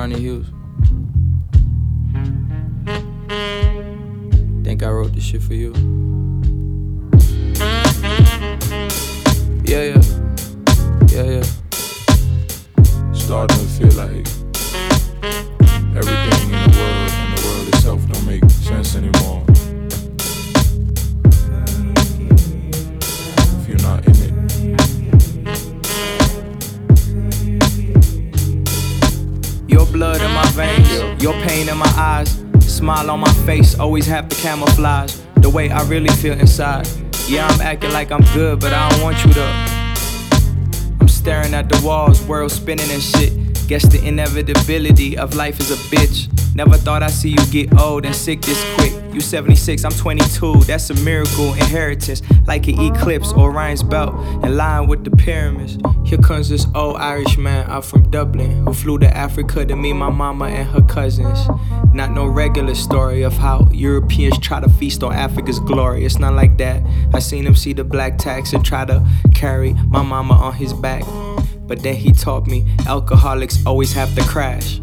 Ronnie Hughes. Think I wrote this shit for you. Yeah. Starting to feel like everything in the world itself don't make sense anymore. If you're not in it. Your blood in my veins, your pain in my eyes, smile on my face, always have to camouflage the way I really feel inside. Yeah, I'm acting like I'm good, but I don't want you to. I'm staring at the walls, world spinning and shit. Guess the inevitability of life is a bitch. Never thought I'd see you get old and sick this quick. You 76, I'm 22, that's a miracle. Inheritance, like an eclipse, Orion's belt, in line with the pyramids. Here comes this old Irish man out from Dublin, who flew to Africa to meet my mama and her cousins. Not no regular story of how Europeans try to feast on Africa's glory. It's not like that. I seen him see the black tax and try to carry my mama on his back. But then he taught me alcoholics always have to crash.